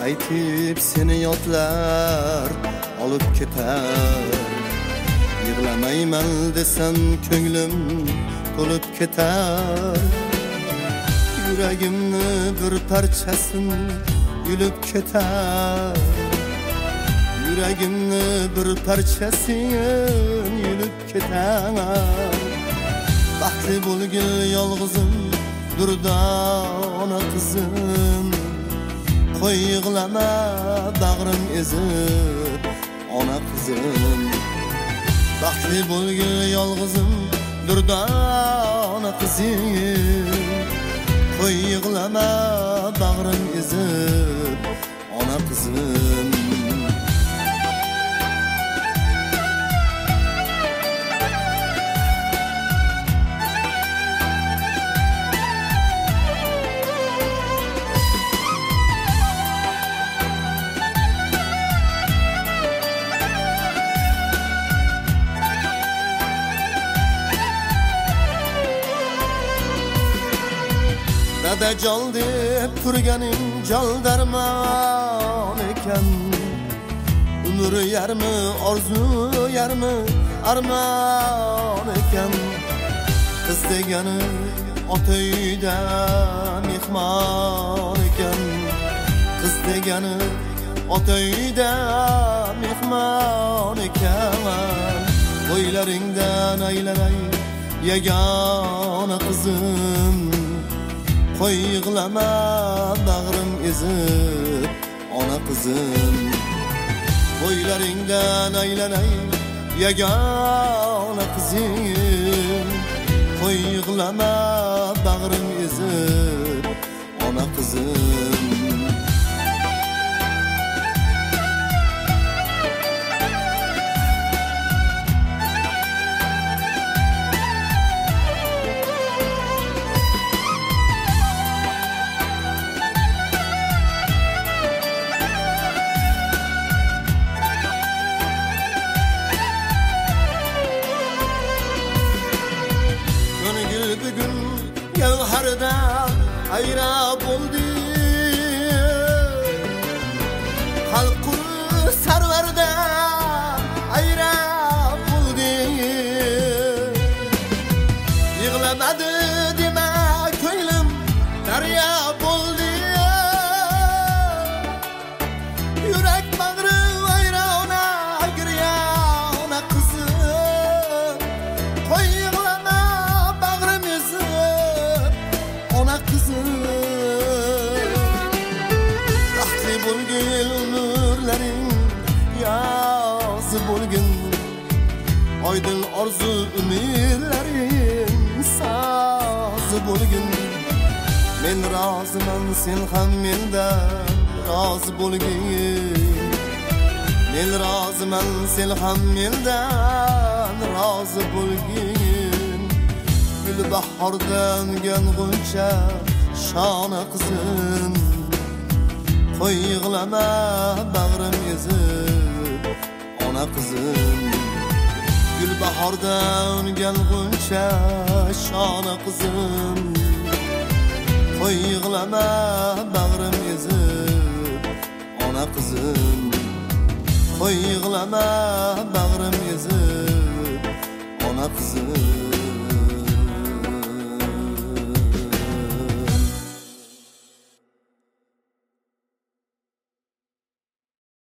aytib seni yotlar olib ketar. Yig'lamayman desam ko'nglim to'lib ketar. Yuragimni bir parchasin yulib ketar. Yuragimni bir parchasin yulib ketar. Baxtli bo'lgil yolg'izim durda ona qizim. Qo'y yig'lama bag'rim ezib ona qizim. Baxtli bo'lgil yolg'izim durda ona qizim. Qo'y yig'lama bag'rim ezib ona qizim. Dada jol deb turganing jol darmon ekan. Umr yarmi orzu yarmi armon ekan. Qiz degani ota uyda mehmon ekan. Qiz degani ota uyda mehmon ekan. Qo'ylaringdan aylanay yagona qizim. Qo'y yig'lama bag'rim ezib ona qizim. Qo'ylaringdan aylanay yagona qizim. Qo'y yig'lama bag'rim ezib ona qizim. Gavhardan ayra bo'ldi. Xalq sarvardan ayra bo'ldi. Yig'lamadi dema ko'nglim daryo bo'ldi. Yurak bag'ri vayrona giryona qizim. Qo'y yig'lama bag'rim ezib ona qizim. Baxtli bo'lgil umrlaring yozi bo'lgin. Oydin orzu umidlaring sozi bo'lgin. Men roziman sen ham mendan rozi bo'lgin. Men roziman sen ham mendan rozi bo'lgin. Gul bahordan yong'uncha shona qizim. Qo'y yig'lama bag'rim ezib ona qizim. Gul bahordan yong'uncha shona qizim. Qo'y yig'lama bag'rim ezib ona qizim. Qo'y yig'lama bag'rim ezib ona qizim.